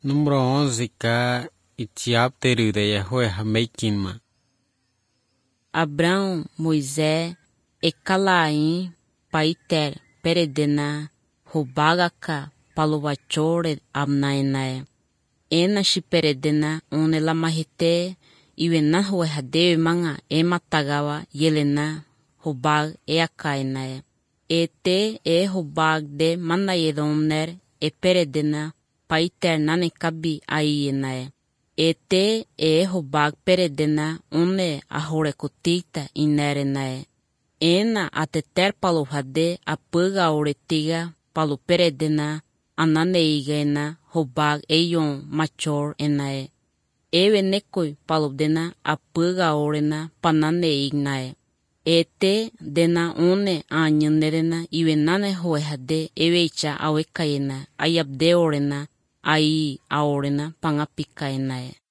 Número 11 ka itiapteru de Yahweh hameikinma. Abraão, Moisés, e Calaim, Paiter, Peredena, Rubagaka, Palovachore, Abnaenae. Ena Shiperedena, Onela Mahite, Iwena Huehadeu Manga, Ematagawa, Yelena, Rubag, Eakaenae. Ete, Rubag de Manayedomner, e Peredena, Paiter Nanekabi, Aienae. Ete Rubag Peredena une ahorekutita inerenae. Ena ateter palo hade apaga oretiga palo peredena ananeigena Rubag eion machor enae. Ewe nekoi palo dena apaga orena pananeignae. Ete dena une anyanerena iwenane hoehade eweicha awekaena ayabde orena ai aorena pangapikaenae.